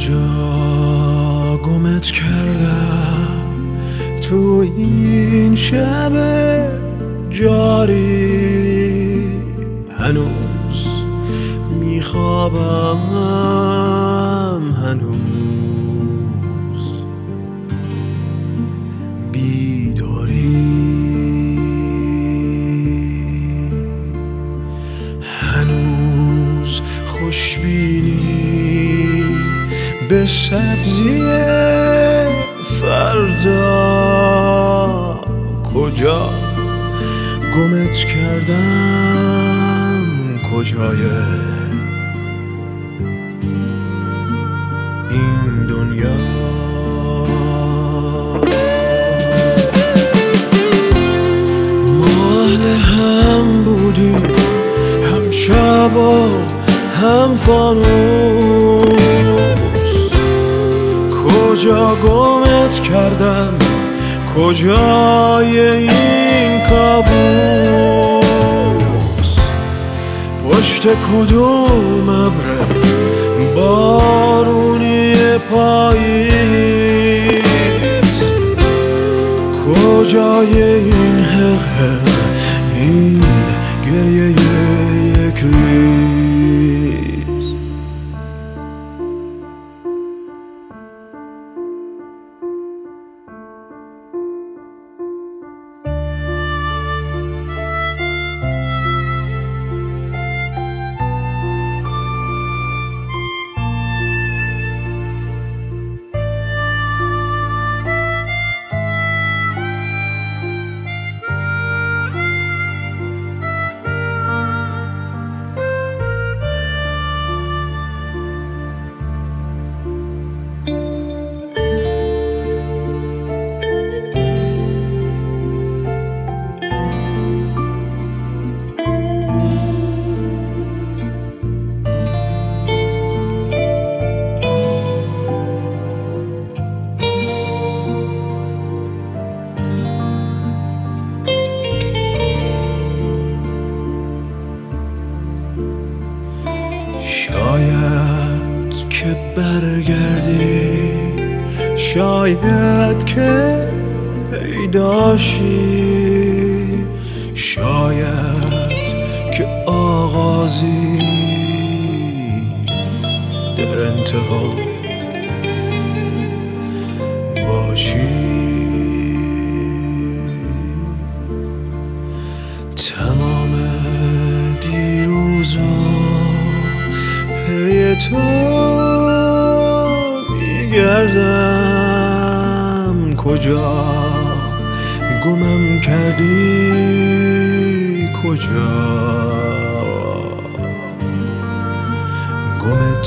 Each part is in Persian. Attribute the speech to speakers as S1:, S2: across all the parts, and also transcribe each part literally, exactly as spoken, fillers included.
S1: کجا گمت کردم تو این شب جاری، هنوز میخوابم، هنوز بیداری، هنوز خوشبینی به سبزی فردا. کجا گمت کردم، کجای این دنیا؟ ما اهل هم بودیم، هم شب و هم فانوس. کجا گمت کردم، کجای این کابوس؟ پشت کدوم ابر بارونی پاییز؟ کجای این حق، این گریه یک ریز؟ شاید که برگردی، شاید که پیداشی، شاید که آغازی در انتها باشی. تمام دیروزا پی تو میگردم، کجا گمم کردی، کجا گمت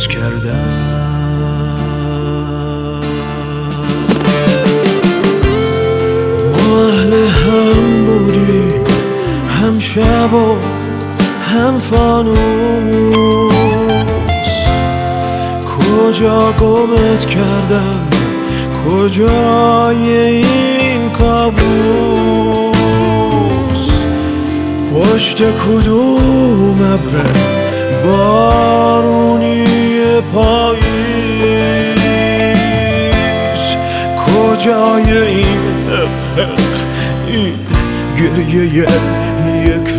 S1: کردم؟ ما اهل هم بودیم، هم شب و هم فانوس. کجا گمت کردم، کجای این کابوس؟ پشت کدوم ابر بارونی پاییز؟ کجای این حق، این گریه یک